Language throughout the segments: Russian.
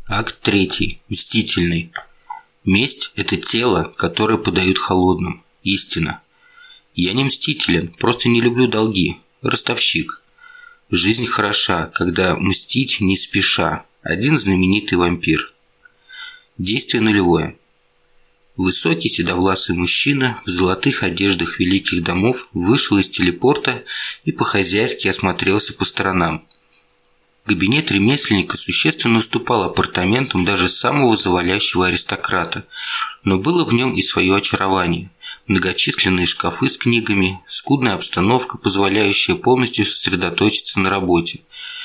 Акт 3. Мстительный. Месть – это тело, которое подают холодным. Истина. Я не мстителен, просто не люблю долги. Ростовщик. Жизнь хороша, когда мстить не спеша. Один знаменитый вампир. Действие нулевое. Высокий седовласый мужчина в золотых одеждах великих домов вышел из телепорта и по-хозяйски осмотрелся по сторонам. Кабинет ремесленника существенно уступал апартаментам даже самого завалящего аристократа, но было в нем и свое очарование. Многочисленные шкафы с книгами, скудная обстановка, позволяющая полностью сосредоточиться на работе.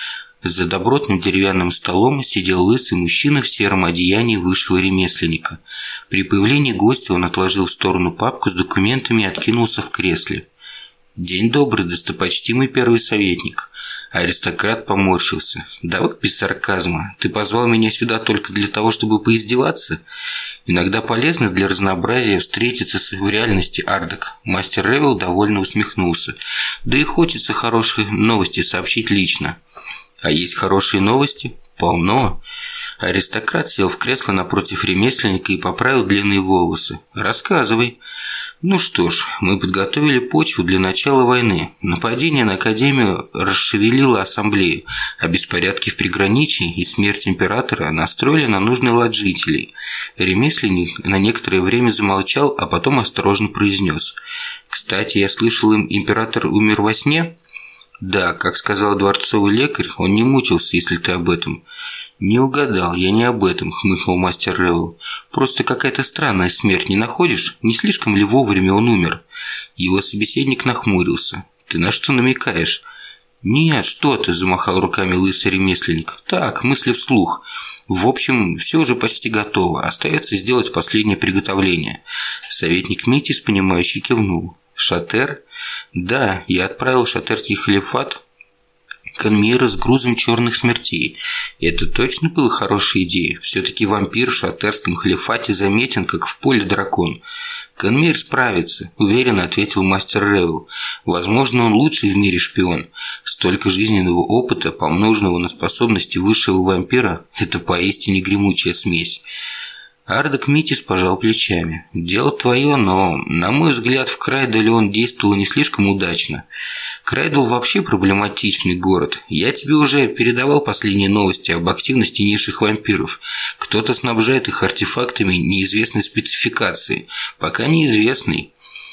За добротным деревянным столом сидел лысый мужчина в сером одеянии высшего ремесленника. При появлении гостя он отложил в сторону папку с документами и откинулся в кресле. «День добрый, достопочтимый первый советник». Аристократ поморщился. «Да вот без сарказма. Ты позвал меня сюда только для того, чтобы поиздеваться? Иногда полезно для разнообразия встретиться в реальности, Ардек». Мастер Ревел довольно усмехнулся. «Да и хочется хорошие новости сообщить лично». «А есть хорошие новости?» «Полно». Аристократ сел в кресло напротив ремесленника и поправил длинные волосы. «Рассказывай». «Ну что ж, мы подготовили почву для начала войны. Нападение на Академию расшевелило ассамблею, а беспорядки в приграничье и смерть императора настроили на нужный лад жителей». Ремесленник на некоторое время замолчал, а потом осторожно произнес. «Кстати, я слышал, император умер во сне?» «Да, как сказал дворцовый лекарь, он не мучился, если ты об этом». «Не угадал, я не об этом», – хмыкнул мастер Ревел. «Просто какая-то странная смерть, не находишь? Не слишком ли вовремя он умер?» Его собеседник нахмурился. «Ты на что намекаешь?» «Нет, что ты», – замахал руками лысый ремесленник. «Так, мысли вслух. В общем, все уже почти готово. Остается сделать последнее приготовление». Советник Митис, понимающе кивнул. «Шатер?» «Да, я отправил шатерский халифат Канмира с грузом черных смертей. И это точно была хорошая идея. Все-таки вампир в шатерском халифате заметен, как в поле дракон». «Канмир справится», – уверенно ответил мастер Ревел. «Возможно, он лучший в мире шпион. Столько жизненного опыта, помноженного на способности высшего вампира – это поистине гремучая смесь». Ардек Митис пожал плечами. «Дело твое, но, на мой взгляд, в Крайдоле он действовал не слишком удачно. Крайдол вообще проблематичный город. Я тебе уже передавал последние новости об активности низших вампиров. Кто-то снабжает их артефактами неизвестной спецификации. Пока неизвестной».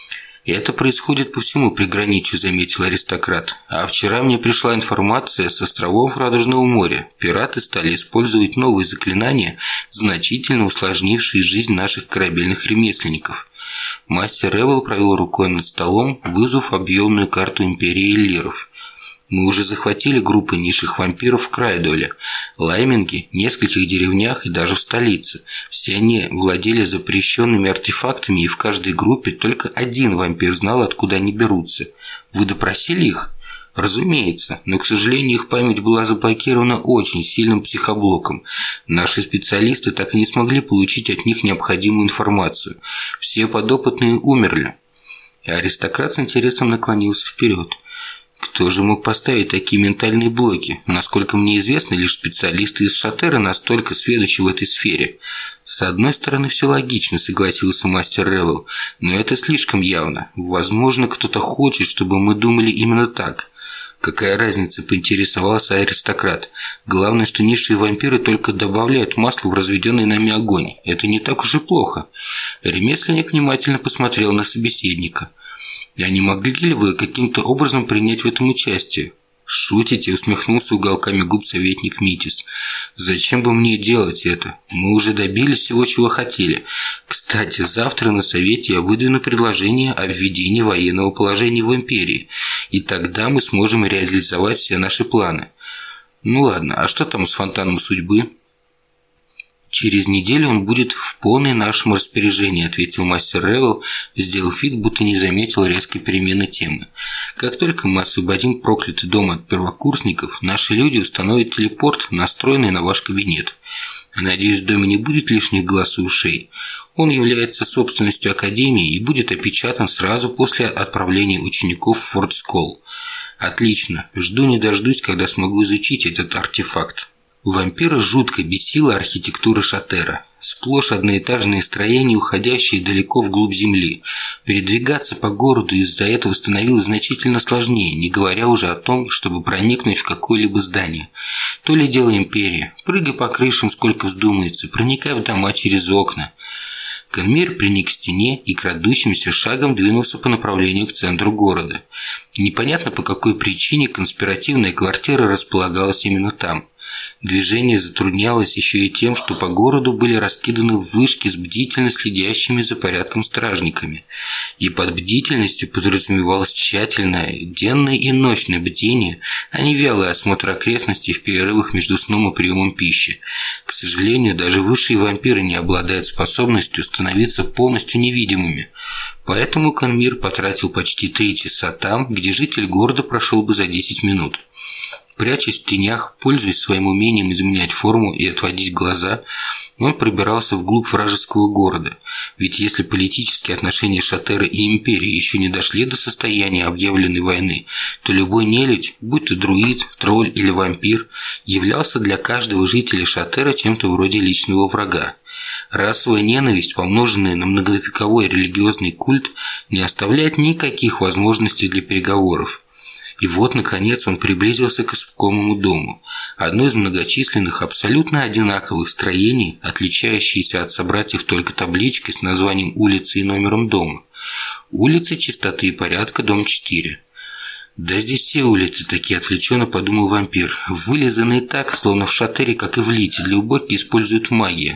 «И это происходит по всему приграничью», – заметил аристократ. «А вчера мне пришла информация с островов Радужного моря. Пираты стали использовать новые заклинания, значительно усложнившие жизнь наших корабельных ремесленников». Мастер Ревел провел рукой над столом, вызвав объемную карту империи Эллиров. «Мы уже захватили группы низших вампиров в Крайдоле, Лайминге, нескольких деревнях и даже в столице. Все они владели запрещенными артефактами, и в каждой группе только один вампир знал, откуда они берутся. Вы допросили их?» «Разумеется, но, к сожалению, их память была заблокирована очень сильным психоблоком. Наши специалисты так и не смогли получить от них необходимую информацию. Все подопытные умерли». И аристократ с интересом наклонился вперед. «Кто же мог поставить такие ментальные блоки? Насколько мне известно, лишь специалисты из Шатера настолько сведущи в этой сфере». «С одной стороны, все логично», – согласился мастер Ревел, – «но это слишком явно. Возможно, кто-то хочет, чтобы мы думали именно так». «Какая разница?» – поинтересовался аристократ. «Главное, что низшие вампиры только добавляют масло в разведенный нами огонь. Это не так уж и плохо». Ремесленник внимательно посмотрел на собеседника. «А не могли ли вы каким-то образом принять в этом участие?» «Шутите?» – усмехнулся уголками губ советник Митис. «Зачем бы мне делать это? Мы уже добились всего, чего хотели. Кстати, завтра на совете я выдвину предложение о введении военного положения в империи, и тогда мы сможем реализовать все наши планы». «Ну ладно, а что там с фонтаном судьбы?» «Через неделю он будет в полном нашем распоряжении», – ответил мастер Ревел, сделав вид, будто не заметил резкой перемены темы. «Как только мы освободим проклятый дом от первокурсников, наши люди установят телепорт, настроенный на ваш кабинет. Надеюсь, в доме не будет лишних глаз и ушей. Он является собственностью Академии и будет опечатан сразу после отправления учеников в Форт Скол». «Отлично. Жду не дождусь, когда смогу изучить этот артефакт». Вампира жутко бесила архитектура Шатера. Сплошь одноэтажные строения, уходящие далеко вглубь земли. Передвигаться по городу из-за этого становилось значительно сложнее, не говоря уже о том, чтобы проникнуть в какое-либо здание. То ли дело империя. Прыгай по крышам, сколько вздумается, проникай в дома через окна. Конмир приник к стене и крадущимся шагом двинулся по направлению к центру города. Непонятно по какой причине конспиративная квартира располагалась именно там. Движение затруднялось еще и тем, что по городу были раскиданы вышки с бдительно следящими за порядком стражниками. И под бдительностью подразумевалось тщательное денное и ночное бдение, а не вялый осмотр окрестностей в перерывах между сном и приемом пищи. К сожалению, даже высшие вампиры не обладают способностью становиться полностью невидимыми. Поэтому Конмир потратил почти 3 часа там, где житель города прошел бы за 10 минут. Прячась в тенях, пользуясь своим умением изменять форму и отводить глаза, он пробирался вглубь вражеского города. Ведь если политические отношения Шатера и империи еще не дошли до состояния объявленной войны, то любой нелюдь, будь то друид, тролль или вампир, являлся для каждого жителя Шатера чем-то вроде личного врага. Расовая ненависть, помноженная на многовековой религиозный культ, не оставляет никаких возможностей для переговоров. И вот, наконец, он приблизился к искомому дому. Одно из многочисленных, абсолютно одинаковых строений, отличающееся от собратьев только табличкой с названием улицы и номером дома. Улица Чистоты и Порядка, дом 4. «Да здесь все улицы такие», – отвлеченно подумал вампир. «Вылизанные так, словно в Шатере, как и в Лите, для уборки используют магию».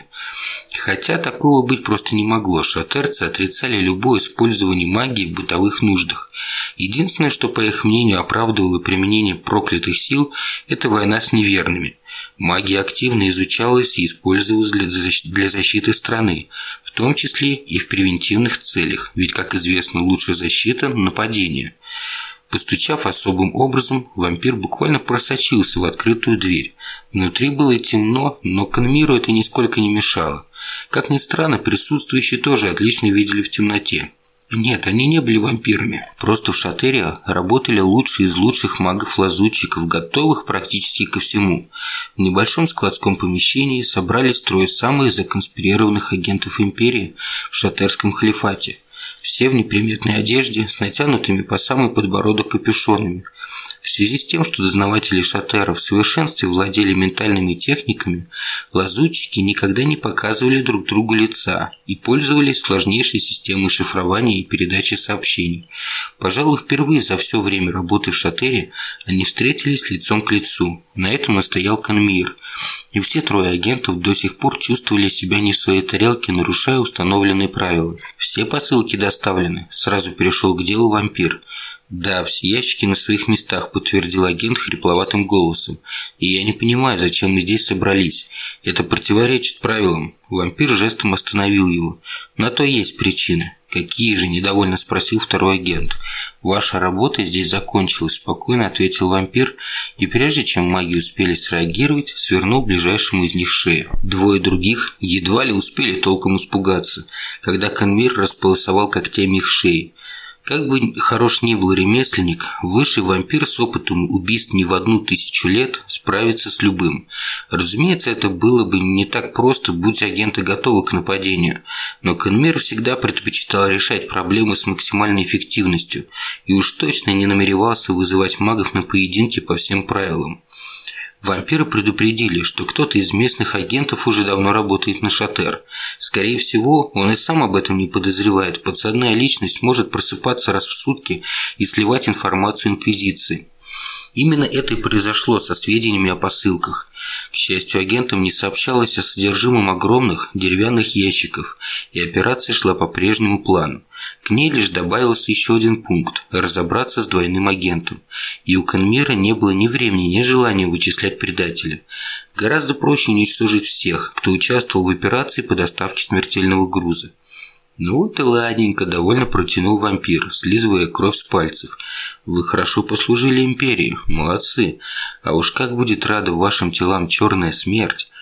Хотя такого быть просто не могло. Шатерцы отрицали любое использование магии в бытовых нуждах. Единственное, что, по их мнению, оправдывало применение проклятых сил – это война с неверными. Магия активно изучалась и использовалась для защиты страны, в том числе и в превентивных целях, ведь, как известно, лучшая защита – нападение. Постучав особым образом, вампир буквально просочился в открытую дверь. Внутри было темно, но Конмиру это нисколько не мешало. Как ни странно, присутствующие тоже отлично видели в темноте. Нет, они не были вампирами. Просто в Шатере работали лучшие из лучших магов-лазутчиков, готовых практически ко всему. В небольшом складском помещении собрались 3 самых законспирированных агентов империи в Шатерском халифате. Все в неприметной одежде, с натянутыми по самый подбородок капюшонами. В связи с тем, что дознаватели Шатера в совершенстве владели ментальными техниками, лазутчики никогда не показывали друг другу лица и пользовались сложнейшей системой шифрования и передачи сообщений. Пожалуй, впервые за все время работы в Шатере они встретились лицом к лицу. На этом настоял Конмир. И все 3 агентов до сих пор чувствовали себя не в своей тарелке, нарушая установленные правила. «Все посылки доставлены», – сразу перешел к делу вампир. «Да, все ящики на своих местах», – подтвердил агент хрипловатым голосом. «И я не понимаю, зачем мы здесь собрались. Это противоречит правилам». Вампир жестом остановил его. «На то есть причины». «Какие же?» – недовольно спросил 2-й агент. «Ваша работа здесь закончилась», – спокойно ответил вампир, и прежде чем маги успели среагировать, свернул ближайшему из них шею. 2 других едва ли успели толком испугаться, когда Конмир располосовал когтями их шеи. Как бы хорош ни был ремесленник, высший вампир с опытом убийств не в 1000 лет справится с любым. Разумеется, это было бы не так просто, будь агенты готовы к нападению, но Конмир всегда предпочитал решать проблемы с максимальной эффективностью и уж точно не намеревался вызывать магов на поединки по всем правилам. Вампиры предупредили, что кто-то из местных агентов уже давно работает на Шатер. Скорее всего, он и сам об этом не подозревает. Подсадная личность может просыпаться раз в сутки и сливать информацию Инквизиции. Именно это и произошло со сведениями о посылках. К счастью, агентам не сообщалось о содержимом огромных деревянных ящиков, и операция шла по прежнему плану. К ней лишь добавился еще один пункт – разобраться с двойным агентом. И у Конмира не было ни времени, ни желания вычислять предателя. Гораздо проще уничтожить всех, кто участвовал в операции по доставке смертельного груза. «Ну вот и ладненько», – довольно протянул вампир, слизывая кровь с пальцев. «Вы хорошо послужили империи, молодцы. А уж как будет рада вашим телам черная смерть».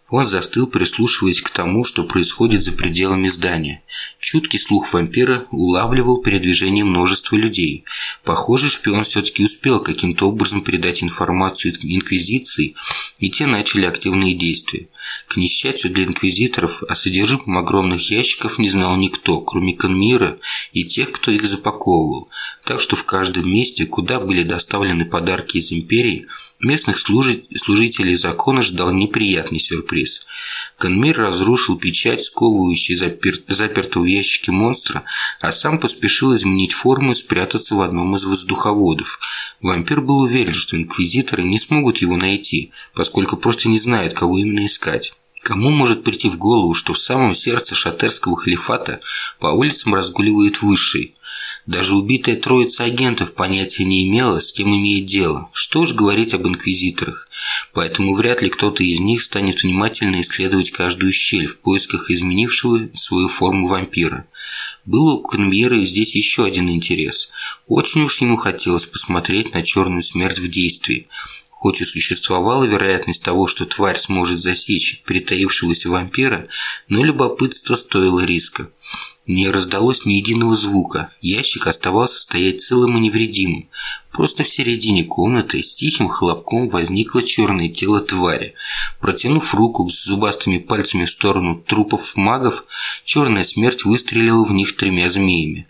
Он застыл, прислушиваясь к тому, что происходит за пределами здания. Чуткий слух вампира улавливал передвижение множества людей. Похоже, шпион все-таки успел каким-то образом передать информацию Инквизиции, и те начали активные действия. К несчастью для инквизиторов, о содержимом огромных ящиков не знал никто, кроме Конмира и тех, кто их запаковывал. Так что в каждом месте, куда были доставлены подарки из империи, местных служителей закона ждал неприятный сюрприз. Конмир разрушил печать, сковывающую запертого в ящике монстра, а сам поспешил изменить форму и спрятаться в одном из воздуховодов. Вампир был уверен, что инквизиторы не смогут его найти, поскольку просто не знают, кого именно искать. Кому может прийти в голову, что в самом сердце шатерского халифата по улицам разгуливает высший? Даже убитая троица агентов понятия не имела, с кем имеет дело. Что уж говорить об инквизиторах. Поэтому вряд ли кто-то из них станет внимательно исследовать каждую щель в поисках изменившего свою форму вампира. Был у Конвейера здесь еще один интерес. Очень уж ему хотелось посмотреть на черную смерть в действии. Хоть и существовала вероятность того, что тварь сможет засечь притаившегося вампира, но любопытство стоило риска. Не раздалось ни единого звука. Ящик оставался стоять целым и невредимым. Просто в середине комнаты с тихим хлопком возникло черное тело твари. Протянув руку с зубастыми пальцами в сторону трупов магов, черная смерть выстрелила в них 3 змеями.